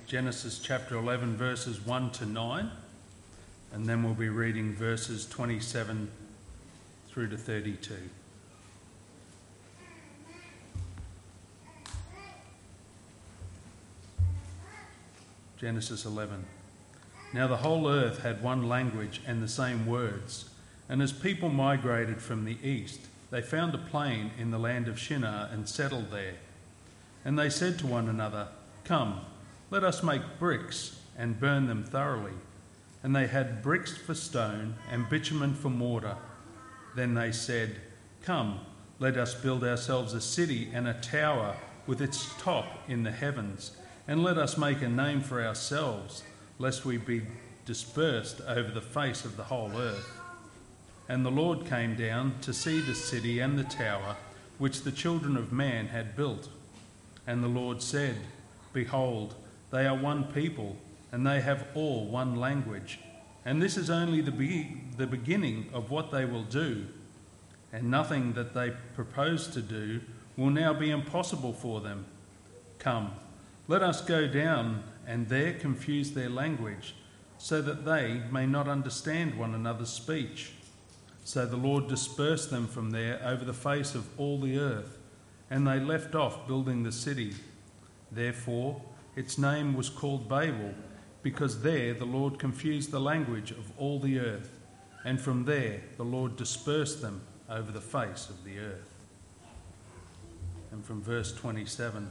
Genesis chapter 11, verses 1 to 9, and then we'll be reading verses 27 through to 32. Genesis 11. Now the whole earth had one language and the same words, and as people migrated from the east, they found a plain in the land of Shinar and settled there. And they said to one another, "Come, let us make bricks and burn them thoroughly." And they had bricks for stone and bitumen for mortar. Then they said, "Come, let us build ourselves a city and a tower with its top in the heavens, and let us make a name for ourselves, lest we be dispersed over the face of the whole earth." And the Lord came down to see the city and the tower which the children of man had built. And the Lord said, "Behold, they are one people, and they have all one language. And this is only the beginning of what they will do. And nothing that they propose to do will now be impossible for them. Come, let us go down and there confuse their language, so that they may not understand one another's speech." So the Lord dispersed them from there over the face of all the earth, and they left off building the city. Therefore its name was called Babel, because there the Lord confused the language of all the earth, and from there the Lord dispersed them over the face of the earth. And from verse 27.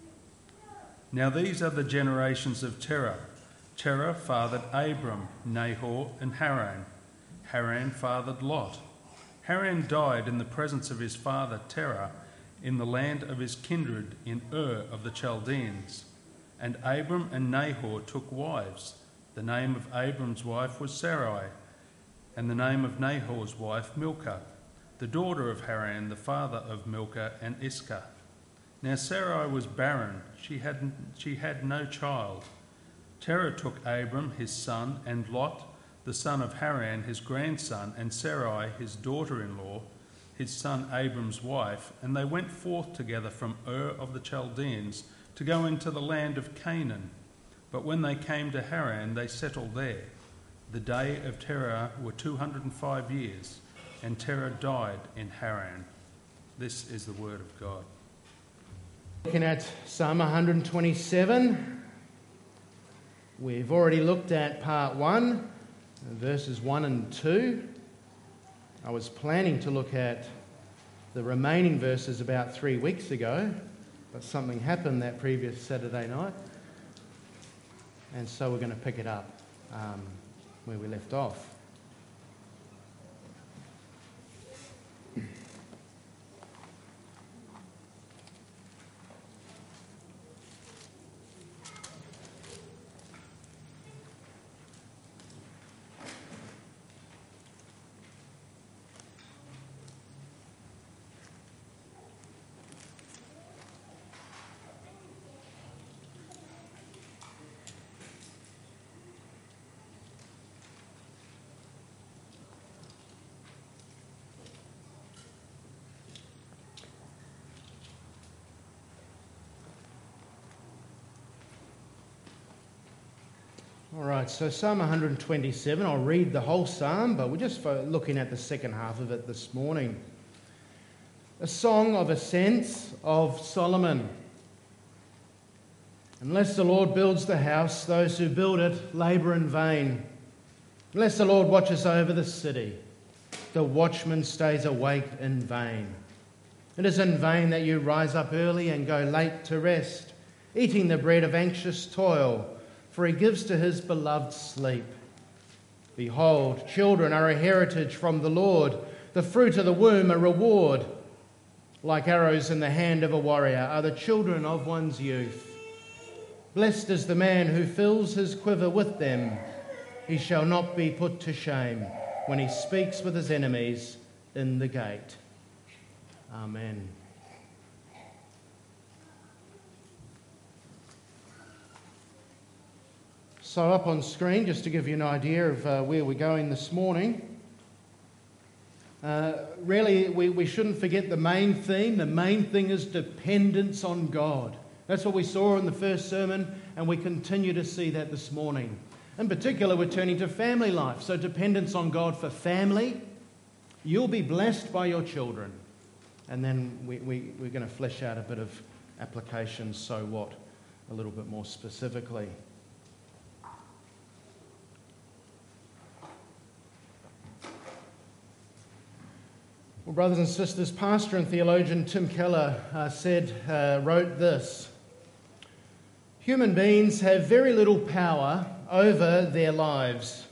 Now these are the generations of Terah. Terah fathered Abram, Nahor, and Haran. Haran fathered Lot. Haran died in the presence of his father Terah in the land of his kindred in Ur of the Chaldeans. And Abram and Nahor took wives. The name of Abram's wife was Sarai, and the name of Nahor's wife Milcah, the daughter of Haran, the father of Milcah and Iscah. Now Sarai was barren, she had no child. Terah took Abram his son, and Lot, the son of Haran, his grandson, and Sarai, his daughter-in-law, his son Abram's wife, and they went forth together from Ur of the Chaldeans to go into the land of Canaan. But when they came to Haran, they settled there. The days of Terah were 205 years, and Terah died in Haran. This is the word of God. Looking at Psalm 127, we've already looked at part 1, verses 1 and 2. I was planning to look at the remaining verses about 3 weeks ago, but something happened that previous Saturday night, and so we're going to pick it up where we left off. All right, so Psalm 127, I'll read the whole psalm, but we're just looking at the second half of it this morning. A song of ascents of Solomon. Unless the Lord builds the house, those who build it labour in vain. Unless the Lord watches over the city, the watchman stays awake in vain. It is in vain that you rise up early and go late to rest, eating the bread of anxious toil, for he gives to his beloved sleep. Behold, children are a heritage from the Lord, the fruit of the womb a reward. Like arrows in the hand of a warrior are the children of one's youth. Blessed is the man who fills his quiver with them. He shall not be put to shame when he speaks with his enemies in the gate. Amen. So up on screen, just to give you an idea of where we're going this morning. Really, we shouldn't forget the main theme. The main thing is dependence on God. That's what we saw in the first sermon, And we continue to see that this morning. In particular, we're turning to family life. So dependence on God for family. You'll be blessed by your children. And then we're going to flesh out a bit of applications, so what, a little bit more specifically. Well, brothers and sisters, pastor and theologian Tim Keller wrote this: human beings have very little power over their lives.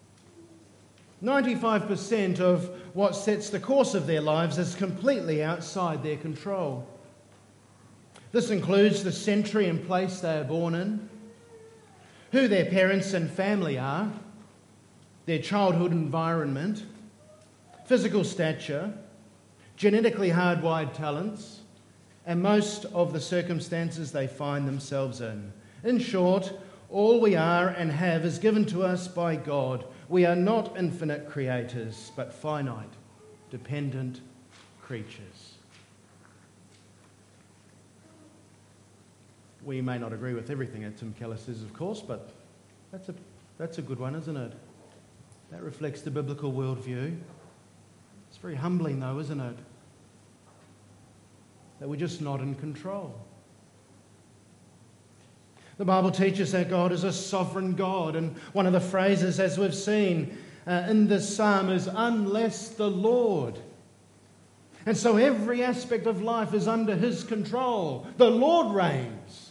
95% of what sets the course of their lives is completely outside their control. This includes the century and place they are born in, who their parents and family are, their childhood environment, physical stature, genetically hardwired talents, and most of the circumstances they find themselves in. In short, all we are and have is given to us by God. We are not infinite creators, but finite, dependent creatures. We may not agree with everything that Tim Keller says, of course, but that's a good one, isn't it? That reflects the biblical worldview. It's very humbling, though, isn't it? That we're just not in control. The Bible teaches that God is a sovereign God, and one of the phrases, as we've seen in this psalm, is "unless the Lord." And so every aspect of life is under His control. The Lord reigns.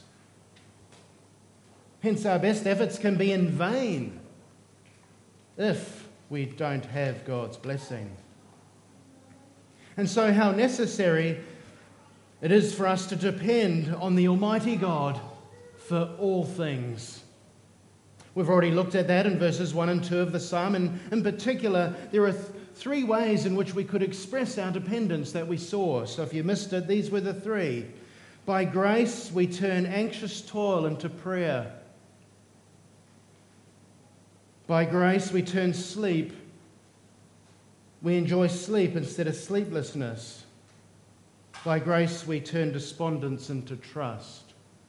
Hence our best efforts can be in vain if we don't have God's blessing. And so how necessary it is for us to depend on the Almighty God for all things. We've already looked at that in verses 1 and 2 of the psalm, and in particular, there are three ways in which we could express our dependence that we saw. So if you missed it, these were the three. By grace, we turn anxious toil into prayer. By grace, we turn sleep. We enjoy sleep instead of sleeplessness. By grace, we turn despondence into trust.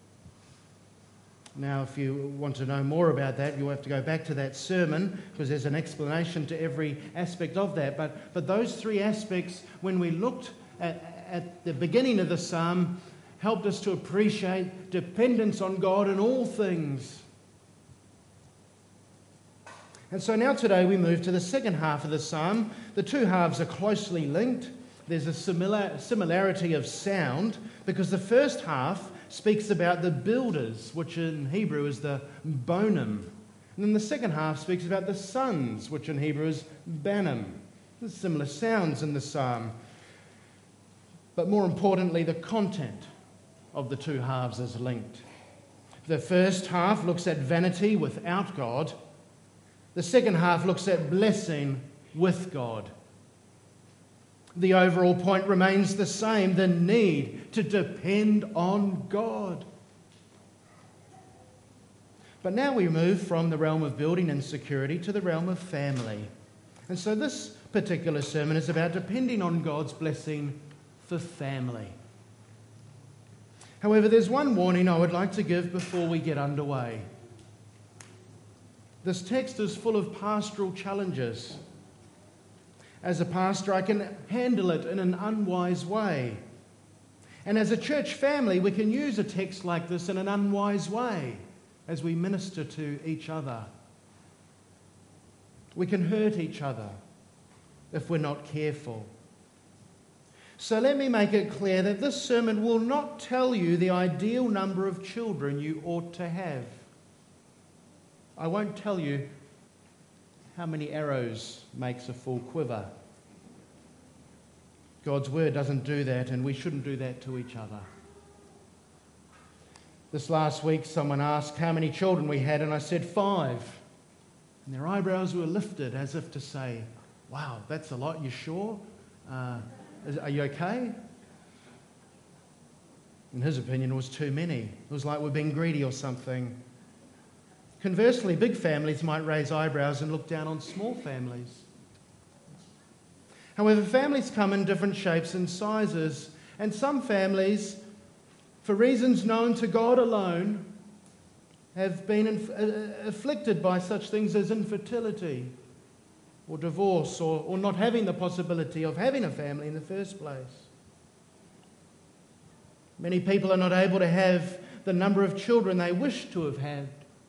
Now, if you want to know more about that, you'll have to go back to that sermon, because there's an explanation to every aspect of that. But those three aspects, when we looked at the beginning of the psalm, helped us to appreciate dependence on God in all things. And so now today we move to the second half of the psalm. The two halves are closely linked. There's a similarity of sound, because the first half speaks about the builders, which in Hebrew is the bonim. And then the second half speaks about the sons, which in Hebrew is banim. There's similar sounds in the psalm. But more importantly, the content of the two halves is linked. The first half looks at vanity without God. The second half looks at blessing with God. The overall point remains the same: the need to depend on God. But now we move from the realm of building and security to the realm of family. And so this particular sermon is about depending on God's blessing for family. However, there's one warning I would like to give before we get underway. This text is full of pastoral challenges. As a pastor, I can handle it in an unwise way. And as a church family, we can use a text like this in an unwise way as we minister to each other. We can hurt each other if we're not careful. So let me make it clear that this sermon will not tell you the ideal number of children you ought to have. I won't tell you how many arrows makes a full quiver. God's word doesn't do that, and we shouldn't do that to each other. This last week, someone asked how many children we had, and I said 5. And their eyebrows were lifted as if to say, "Wow, that's a lot. You sure? Are you okay?" In his opinion, it was too many. It was like we're being greedy or something. Conversely, big families might raise eyebrows and look down on small families. However, families come in different shapes and sizes, and some families, for reasons known to God alone, have been afflicted by such things as infertility or divorce or not having the possibility of having a family in the first place. Many people are not able to have the number of children they wish to have had.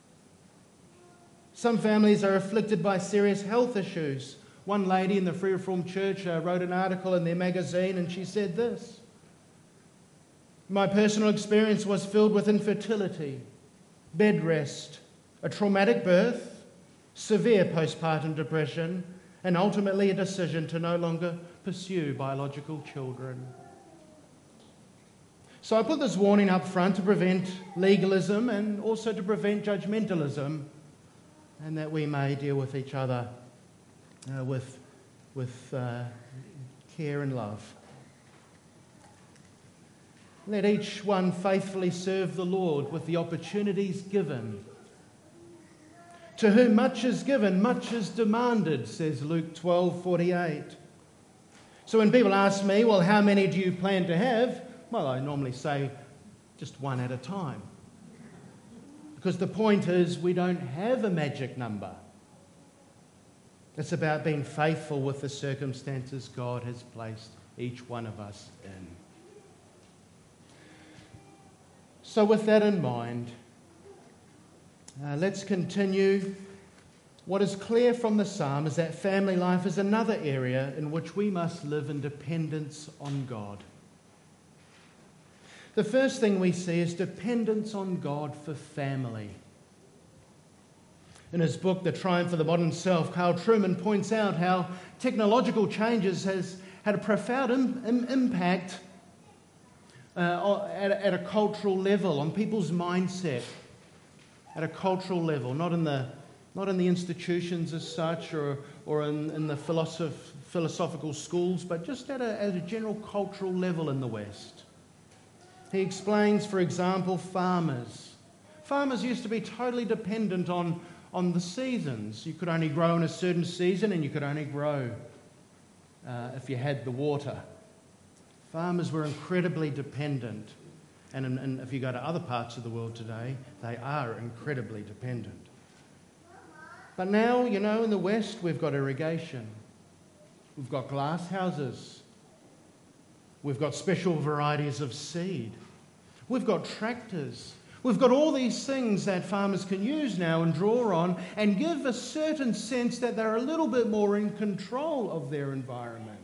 Some families are afflicted by serious health issues. One lady in the Free Reformed Church wrote an article in their magazine, and she said this: "My personal experience was filled with infertility, bed rest, a traumatic birth, severe postpartum depression, and ultimately a decision to no longer pursue biological children." So I put this warning up front to prevent legalism and also to prevent judgmentalism, and that we may deal with each other with care and love. Let each one faithfully serve the Lord with the opportunities given. To whom much is given, much is demanded, says Luke 12:48. So when people ask me, well, how many do you plan to have? Well, I normally say just one at a time. Because the point is, we don't have a magic number. It's about being faithful with the circumstances God has placed each one of us in. So with that in mind, let's continue. What is clear from the psalm is that family life is another area in which we must live in dependence on God. The first thing we see is dependence on God for family. In his book, The Triumph of the Modern Self, Carl Trueman points out how technological changes has had a profound impact at a cultural level, on people's mindset, at a cultural level, not in the institutions as such or in the philosophical schools, but just at a general cultural level in the West. He explains, for example, farmers. Farmers used to be totally dependent on the seasons. You could only grow in a certain season, and you could only grow if you had the water. Farmers were incredibly dependent. And if you go to other parts of the world today, they are incredibly dependent. But now, in the West, we've got irrigation. We've got glass houses. We've got special varieties of seed. We've got tractors. We've got all these things that farmers can use now and draw on and give a certain sense that they're a little bit more in control of their environment.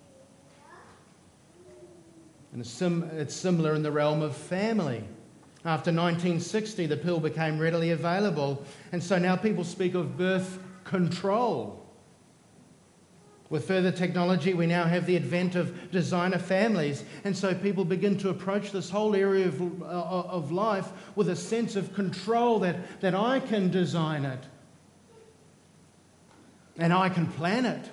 And it's similar in the realm of family. After 1960, the pill became readily available, and so now people speak of birth control. With further technology, we now have the advent of designer families, and so people begin to approach this whole area of life with a sense of control that I can design it and I can plan it.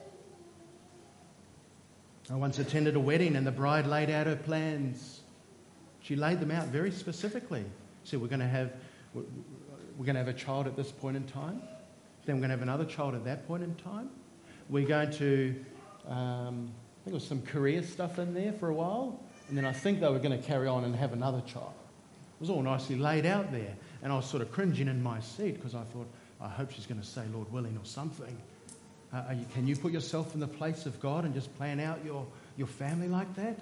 I once attended a wedding and the bride laid out her plans. She laid them out very specifically. She said, we're going to have a child at this point in time, then we're going to have another child at that point in time. We're going to, I think there was some career stuff in there for a while, and then I think they were going to carry on and have another child. It was all nicely laid out there, and I was sort of cringing in my seat because I thought, I hope she's going to say Lord willing or something. Can you put yourself in the place of God and just plan out your family like that?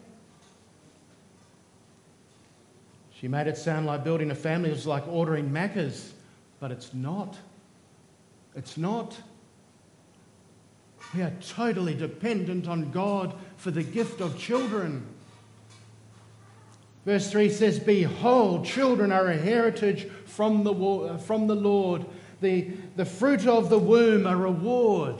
She made it sound like building a family was like ordering Macca's, but it's not. It's not. We are totally dependent on God for the gift of children. Verse 3 says, behold, children are a heritage from the Lord, the fruit of the womb a reward.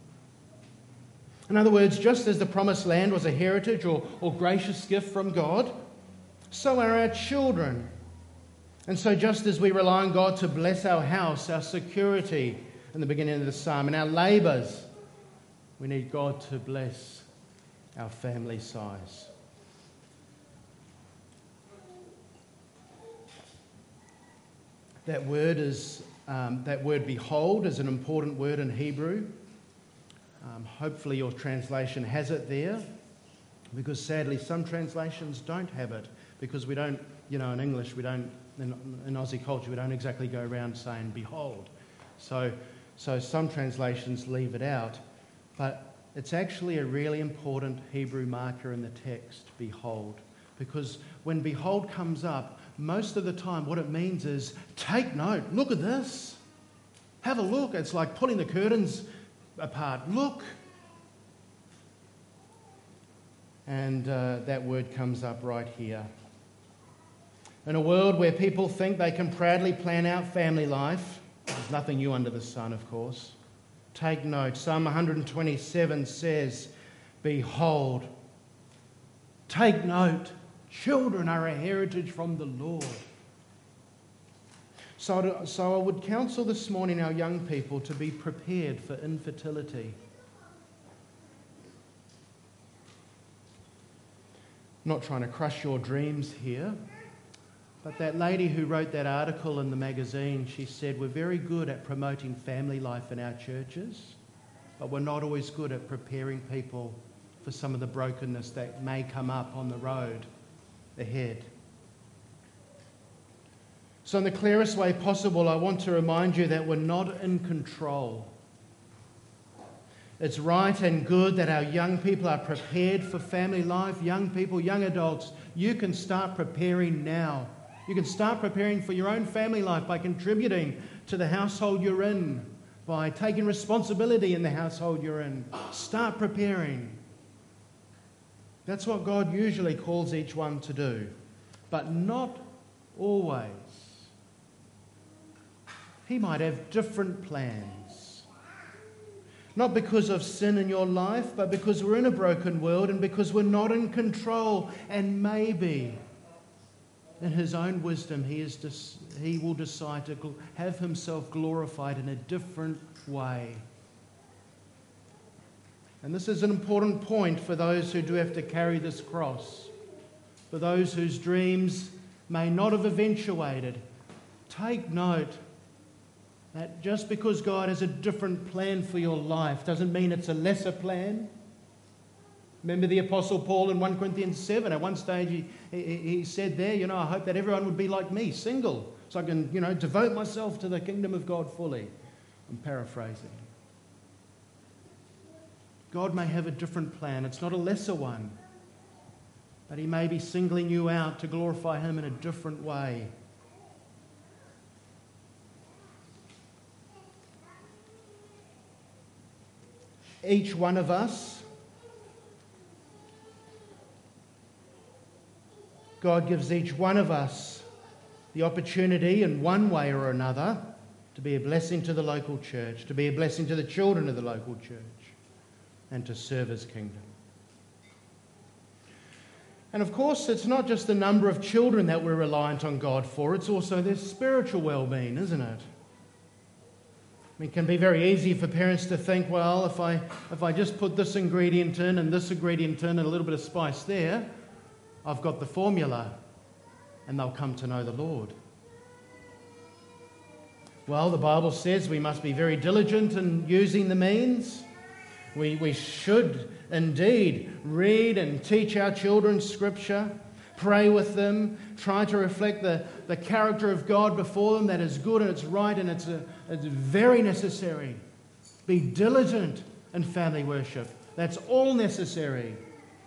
In other words, just as the promised land was a heritage or gracious gift from God, so are our children. And so just as we rely on God to bless our house, our security in the beginning of the psalm, and our labours, we need God to bless our family size. That word behold is an important word in Hebrew. Hopefully your translation has it there, because sadly some translations don't have it, because we don't, in English we don't in Aussie culture, we don't exactly go around saying behold. So some translations leave it out. But it's actually a really important Hebrew marker in the text, behold. Because when behold comes up, most of the time what it means is take note, look at this. Have a look. It's like pulling the curtains apart. Look. And that word comes up right here. In a world where people think they can proudly plan out family life, there's nothing new under the sun, of course. Take note. Psalm 127 says, behold, take note, children are a heritage from the Lord. So I would counsel this morning our young people to be prepared for infertility. I'm not trying to crush your dreams here, but that lady who wrote that article in the magazine, she said, we're very good at promoting family life in our churches, but we're not always good at preparing people for some of the brokenness that may come up on the road ahead. So in the clearest way possible, I want to remind you that we're not in control. It's right and good that our young people are prepared for family life. Young people, young adults, you can start preparing now. You can start preparing for your own family life by contributing to the household you're in, by taking responsibility in the household you're in. Start preparing. That's what God usually calls each one to do, but not always. He might have different plans. Not because of sin in your life, but because we're in a broken world and because we're not in control. And maybe, in His own wisdom, He will decide to have Himself glorified in a different way. And this is an important point for those who do have to carry this cross. For those whose dreams may not have eventuated, take note that just because God has a different plan for your life doesn't mean it's a lesser plan. Remember the Apostle Paul in 1 Corinthians 7. At one stage he said there, I hope that everyone would be like me, single, so I can, devote myself to the kingdom of God fully. I'm paraphrasing. God may have a different plan. It's not a lesser one. But He may be singling you out to glorify Him in a different way. Each one of us, God gives each one of us the opportunity in one way or another to be a blessing to the local church, to be a blessing to the children of the local church, and to serve His kingdom. And of course, it's not just the number of children that we're reliant on God for, it's also their spiritual well-being, isn't it? It can be very easy for parents to think, well, if I just put this ingredient in and this ingredient in and a little bit of spice there, I've got the formula and they'll come to know the Lord. Well, the Bible says we must be very diligent in using the means. We should indeed read and teach our children Scripture, pray with them, try to reflect the character of God before them that is good and it's right and it's very necessary. Be diligent in family worship. That's all necessary.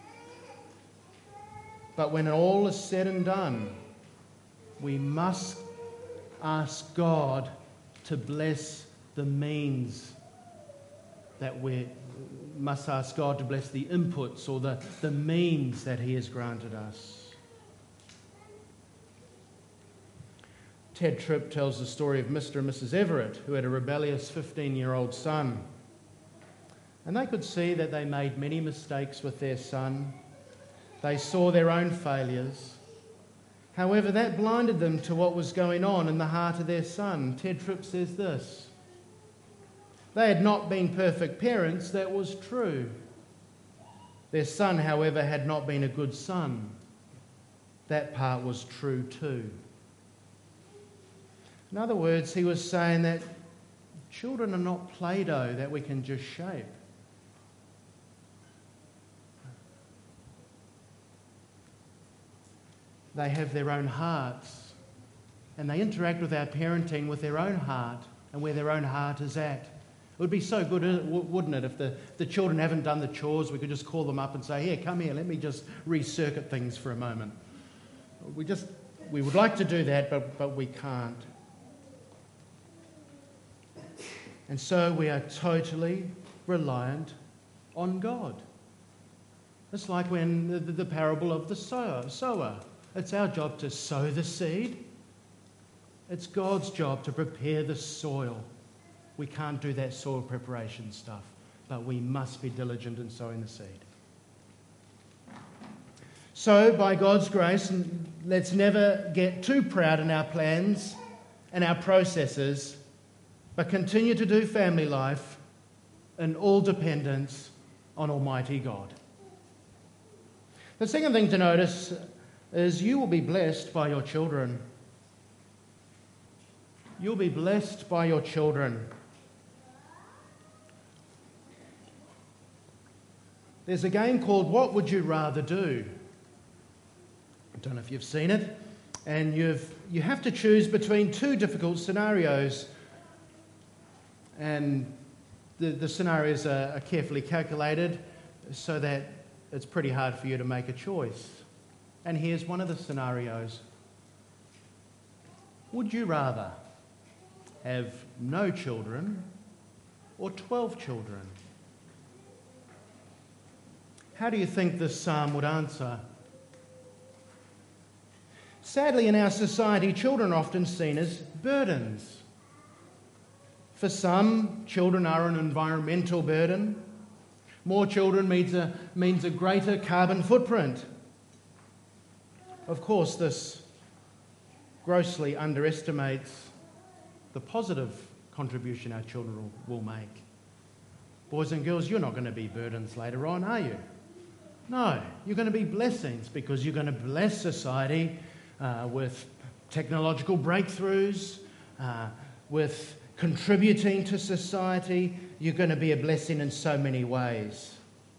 But when all is said and done, we must ask God to bless the means that we must ask God to bless the inputs or the means that He has granted us. Ted Tripp tells the story of Mr. and Mrs. Everett, who had a rebellious 15-year-old son. And they could see that they made many mistakes with their son. They saw their own failures. However, that blinded them to what was going on in the heart of their son. Ted Tripp says this: they had not been perfect parents, that was true. Their son, however, had not been a good son. That part was true too. In other words, he was saying that children are not Play-Doh that we can just shape. They have their own hearts. and they interact with our parenting with their own heart and where their own heart is at. It would be so good, wouldn't it, if the children haven't done the chores, we could just call them up and say, here, come here, let me just recircuit things for a moment. We would like to do that, but we can't. And so we are totally reliant on God. It's like when the parable of the sower. It's our job to sow the seed. It's God's job to prepare the soil. We can't do that soil preparation stuff, but we must be diligent in sowing the seed. So, by God's grace, let's never get too proud in our plans and our processes, but continue to do family life in all dependence on Almighty God. The second thing to notice is you will be blessed by your children. You'll be blessed by your children. There's a game called What Would You Rather Do? I don't know if you've seen it. And you have to choose between two difficult scenarios. And the scenarios are carefully calculated so that it's pretty hard for you to make a choice. And here's one of the scenarios. Would you rather have no children or 12 children? How do you think this psalm would answer? Sadly, in our society, children are often seen as burdens. For some, children are an environmental burden. More children means a greater carbon footprint. Of course, this grossly underestimates the positive contribution our children will make. Boys and girls, you're not going to be burdens later on, are you? No, you're going to be blessings because you're going to bless society with technological breakthroughs, with contributing to society. You're going to be a blessing in so many ways.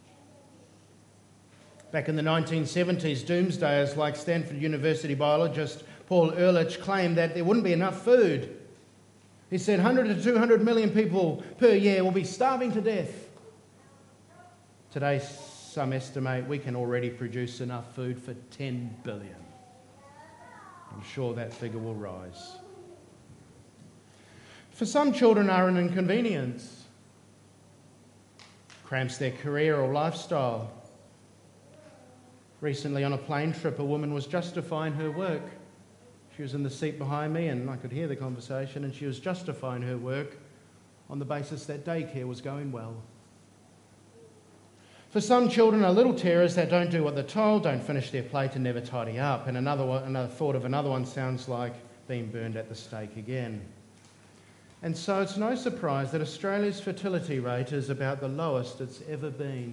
Back in the 1970s, doomsdayers like Stanford University biologist Paul Ehrlich claimed that there wouldn't be enough food. He said 100 to 200 million people per year will be starving to death. Today, some estimate we can already produce enough food for 10 billion. I'm sure that figure will rise. For some, children are an inconvenience. Cramps their career or lifestyle. Recently on a plane trip, a woman was justifying her work. She was in the seat behind me and I could hear the conversation, and she was justifying her work on the basis that daycare was going well. For some, children are little terrors that don't do what they're told, don't finish their plate and never tidy up. And another thought of another one sounds like being burned at the stake again. And so it's no surprise that Australia's fertility rate is about the lowest it's ever been.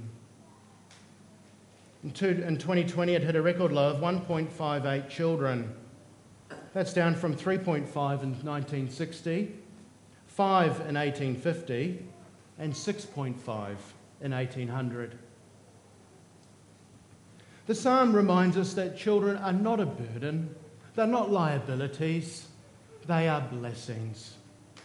In 2020, it hit a record low of 1.58 children. That's down from 3.5 in 1960, 5 in 1850, and 6.5 in 1800. The psalm reminds us that children are not a burden, they're not liabilities, they are blessings.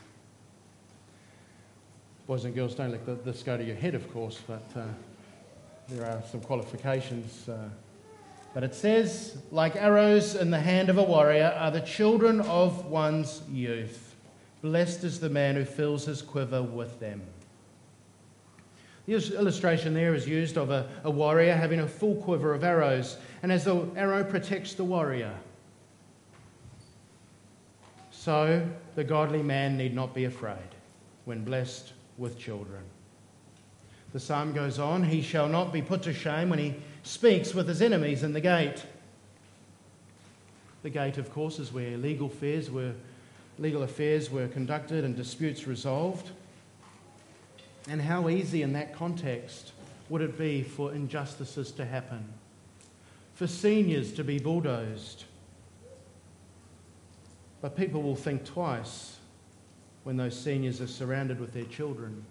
Boys and girls, don't let this go to your head, of course, but there are some qualifications. But it says, like arrows in the hand of a warrior are the children of one's youth. Blessed is the man who fills his quiver with them. The illustration there is used of a warrior having a full quiver of arrows, and as the arrow protects the warrior, so the godly man need not be afraid when blessed with children. The psalm goes on, he shall not be put to shame when he speaks with his enemies in the gate. The gate, of course, is where legal affairs were conducted and disputes resolved. And how easy in that context would it be for injustices to happen, for seniors to be bulldozed. But people will think twice when those seniors are surrounded with their children.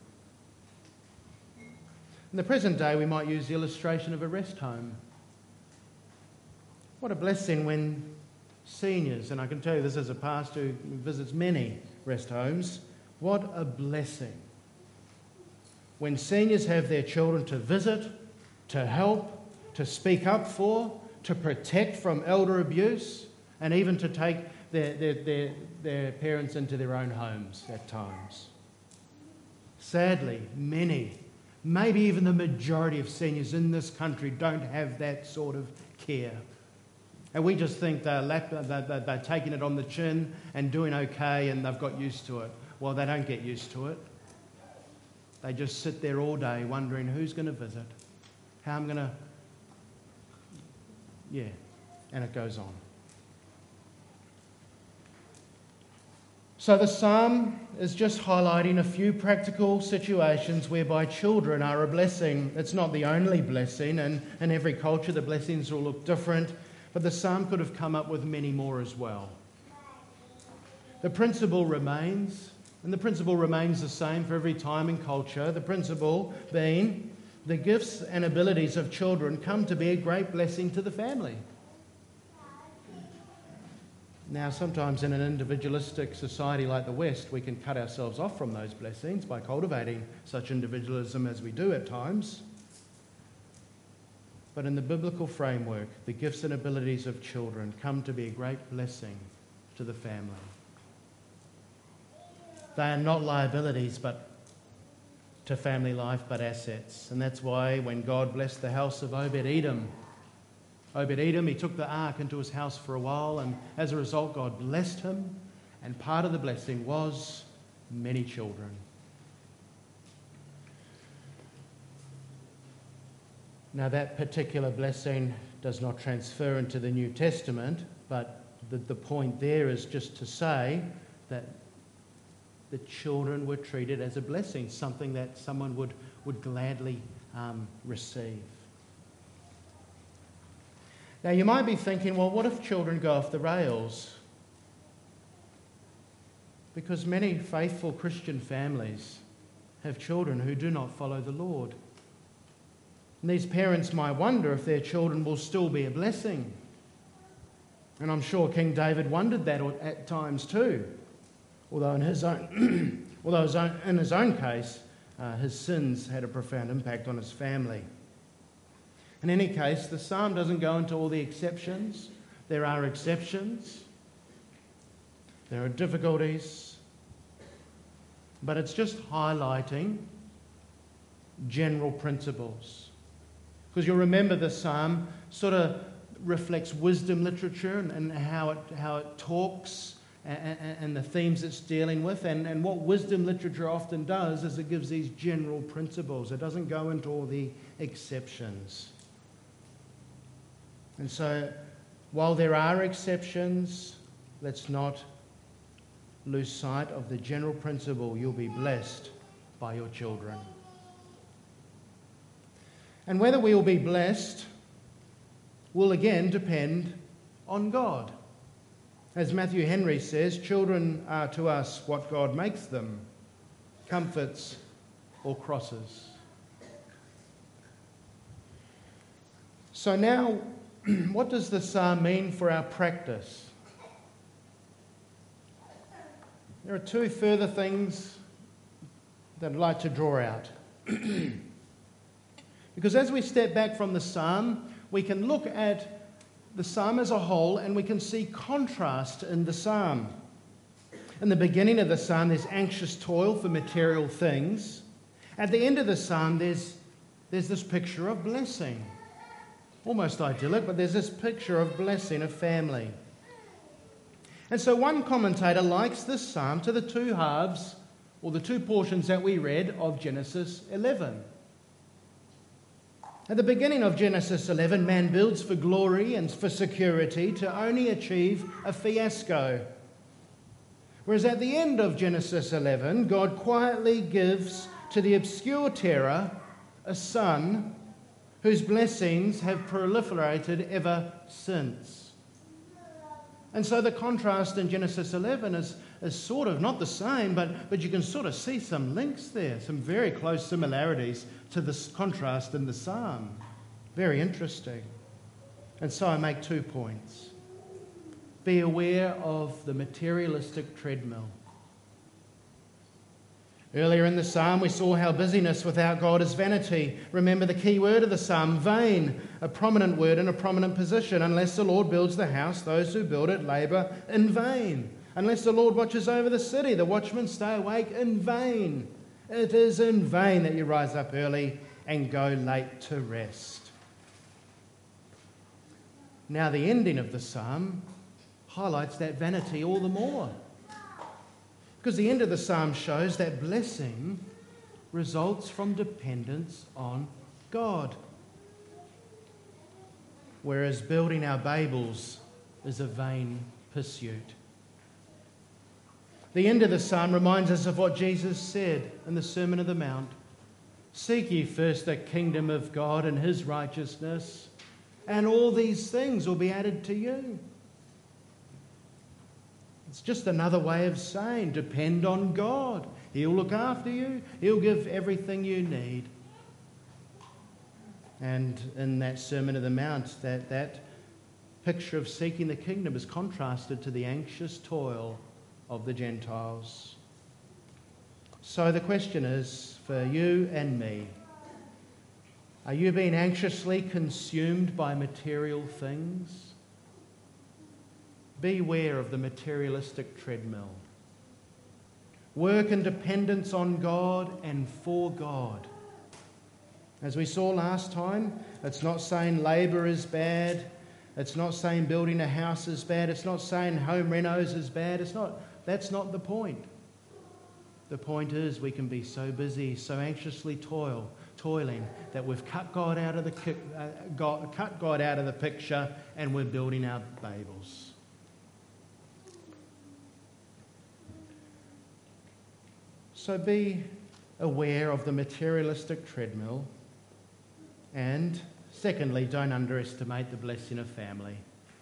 In the present day, we might use the illustration of a rest home. What a blessing when Seniors, and I can tell you this as a pastor who visits many rest homes, what a blessing when seniors have their children to visit, to help, to speak up for, to protect from elder abuse, and even to take their parents into their own homes at times. Sadly, many, maybe even the majority of seniors in this country don't have that sort of care. And we just think they're taking it on the chin and doing okay and they've got used to it. Well, they don't get used to it. They just sit there all day wondering who's going to visit, how I'm going to... Yeah, and it goes on. So the psalm is just highlighting a few practical situations whereby children are a blessing. It's not the only blessing, and in every culture the blessings will look different, but the psalm could have come up with many more as well. The principle remains, and the principle remains the same for every time and culture. The principle being the gifts and abilities of children come to be a great blessing to the family. Now, sometimes in an individualistic society like the West, we can cut ourselves off from those blessings by cultivating such individualism as we do at times. But in the biblical framework, the gifts and abilities of children come to be a great blessing to the family. They are not liabilities to family life, but assets. And that's why when God blessed the house of Obed-Edom, he took the ark into his house for a while, and as a result, God blessed him, and part of the blessing was many children. Now, that particular blessing does not transfer into the New Testament, but the point there is just to say that the children were treated as a blessing, something that someone would gladly receive. Now, you might be thinking, well, what if children go off the rails? Because many faithful Christian families have children who do not follow the Lord. And these parents might wonder if their children will still be a blessing. And I'm sure King David wondered that at times too. Although in his own case, his sins had a profound impact on his family. In any case, the psalm doesn't go into all the exceptions. There are exceptions. There are difficulties. But it's just highlighting general principles. Because you'll remember the psalm sort of reflects wisdom literature and how it talks and the themes it's dealing with. And what wisdom literature often does is it gives these general principles. It doesn't go into all the exceptions. And so, while there are exceptions, let's not lose sight of the general principle: you'll be blessed by your children. And whether we will be blessed will again depend on God. As Matthew Henry says, children are to us what God makes them, comforts or crosses. So now, what does the psalm mean for our practice? There are two further things that I'd like to draw out. Because as we step back from the psalm, we can look at the psalm as a whole and we can see contrast in the psalm. In the beginning of the psalm, there's anxious toil for material things. At the end of the psalm, there's this picture of blessing. Almost idyllic, but there's this picture of blessing, of family. And so one commentator likes this psalm to the two halves, or the two portions that we read of Genesis 11. At the beginning of Genesis 11, man builds for glory and for security to only achieve a fiasco. Whereas at the end of Genesis 11, God quietly gives to the obscure terror a son whose blessings have proliferated ever since. And so the contrast in Genesis 11 is sort of not the same, but you can sort of see some links there, some very close similarities to this contrast in the psalm. Very interesting. And so I make 2 points. Be aware of the materialistic treadmill. Earlier in the psalm, we saw how busyness without God is vanity. Remember the key word of the psalm, vain, a prominent word in a prominent position. Unless the Lord builds the house, those who build it labour in vain. Unless the Lord watches over the city, the watchmen stay awake in vain. It is in vain that you rise up early and go late to rest. Now the ending of the psalm highlights that vanity all the more. Because the end of the psalm shows that blessing results from dependence on God. Whereas building our Babels is a vain pursuit. The end of the psalm reminds us of what Jesus said in the Sermon on the Mount. Seek ye first the kingdom of God and his righteousness, and all these things will be added to you. It's just another way of saying depend on God. He'll look after you. He'll give everything you need. And in that Sermon on the Mount, that picture of seeking the kingdom is contrasted to the anxious toil of the Gentiles. So the question is for you and me, are you being anxiously consumed by material things? Beware of the materialistic treadmill. Work in dependence on God and for God. As we saw last time, it's not saying labour is bad. It's not saying building a house is bad. It's not saying home renos is bad. That's not the point. The point is we can be so busy, so anxiously toiling that we've cut God out of the picture, and we're building our Babels. So be aware of the materialistic treadmill, and secondly, don't underestimate the blessing of family.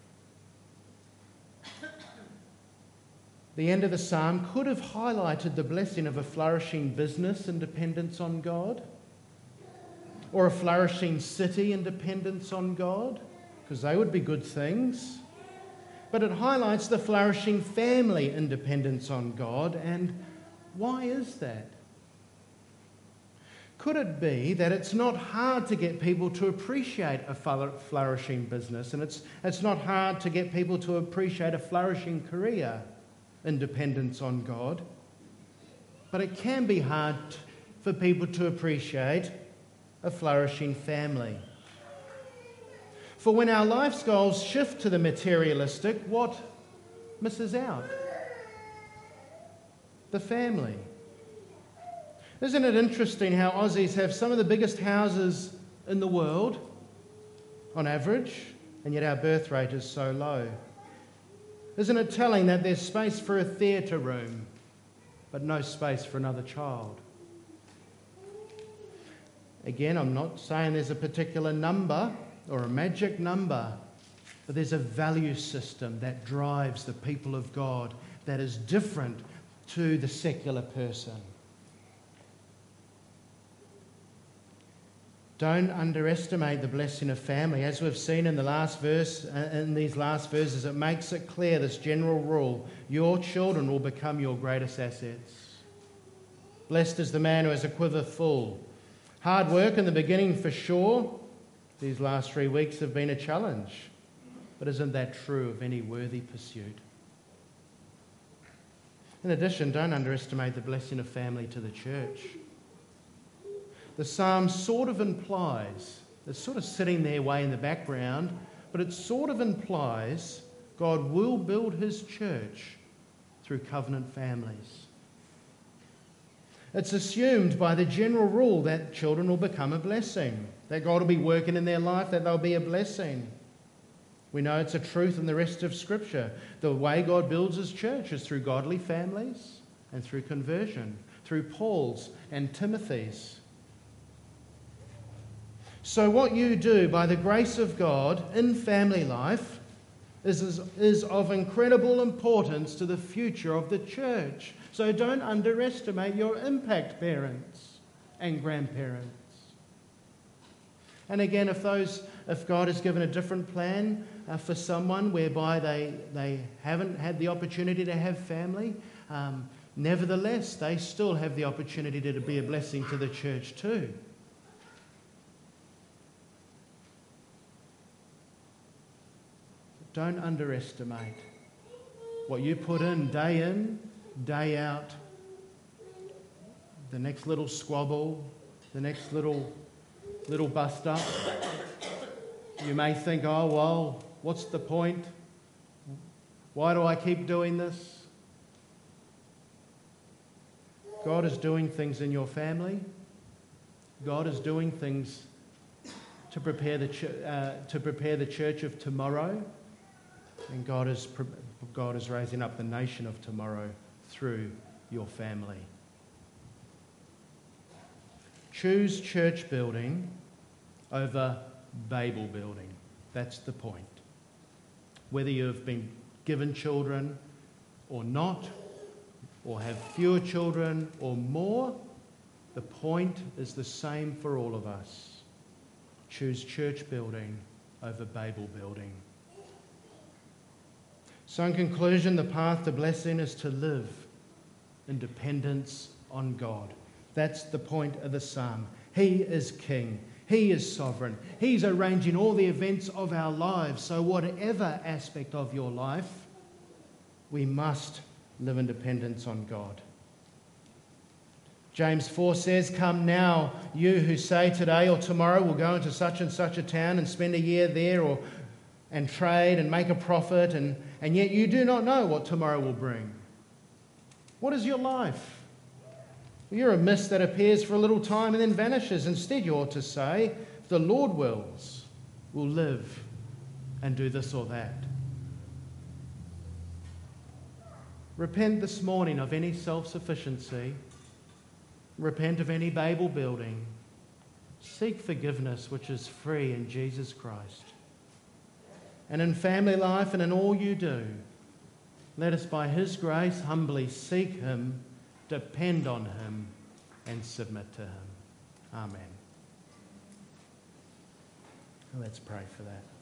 The end of the psalm could have highlighted the blessing of a flourishing business and dependence on God, or a flourishing city and dependence on God, because they would be good things. But it highlights the flourishing family and dependence on God. And why is that? Could it be that it's not hard to get people to appreciate a flourishing business, and it's not hard to get people to appreciate a flourishing career in dependence on God, but it can be hard for people to appreciate a flourishing family? For when our life's goals shift to the materialistic, what misses out? The family. Isn't it interesting how Aussies have some of the biggest houses in the world on average, and yet our birth rate is so low? Isn't it telling that there's space for a theatre room, but no space for another child? Again, I'm not saying there's a particular number or a magic number, but there's a value system that drives the people of God that is different to the secular person. Don't underestimate the blessing of family. As we've seen in the last verse, in these last verses, it makes it clear, this general rule: your children will become your greatest assets. Blessed is the man who has a quiver full. Hard work in the beginning for sure. These last 3 weeks have been a challenge. But isn't that true of any worthy pursuit? In addition, don't underestimate the blessing of family to the church. The psalm sort of implies, it's sort of sitting there way in the background, but it sort of implies God will build his church through covenant families. It's assumed by the general rule that children will become a blessing, that God will be working in their life, that they'll be a blessing. We know it's a truth in the rest of Scripture. The way God builds his church is through godly families and through conversion, through Paul's and Timothy's. So what you do by the grace of God in family life is of incredible importance to the future of the church. So don't underestimate your impact, parents and grandparents. And again, if God has given a different plan, for someone whereby they haven't had the opportunity to have family, nevertheless, they still have the opportunity to be a blessing to the church too. Don't underestimate what you put in, day out. The next little squabble, the next little bust up. You may think, oh, well, what's the point? Why do I keep doing this? God is doing things in your family. God is doing things to prepare the church of tomorrow. And God is raising up the nation of tomorrow through your family. Choose church building over Babel building. That's the point. Whether you have been given children or not, or have fewer children or more, the point is the same for all of us. Choose church building over Babel building. So in conclusion, the path to blessing is to live in dependence on God. That's the point of the psalm. He is king. He is sovereign. He's arranging all the events of our lives. So whatever aspect of your life, we must live in dependence on God. James 4 says, "Come now, you who say today or tomorrow we'll go into such and such a town and spend a year there and trade and make a profit, and yet you do not know what tomorrow will bring." What is your life? You're a mist that appears for a little time and then vanishes. Instead, you ought to say, if the Lord wills, we'll live and do this or that. Repent this morning of any self-sufficiency. Repent of any Babel building. Seek forgiveness, which is free in Jesus Christ. And in family life and in all you do, let us by His grace humbly seek Him, depend on Him, and submit to Him. Amen. Let's pray for that.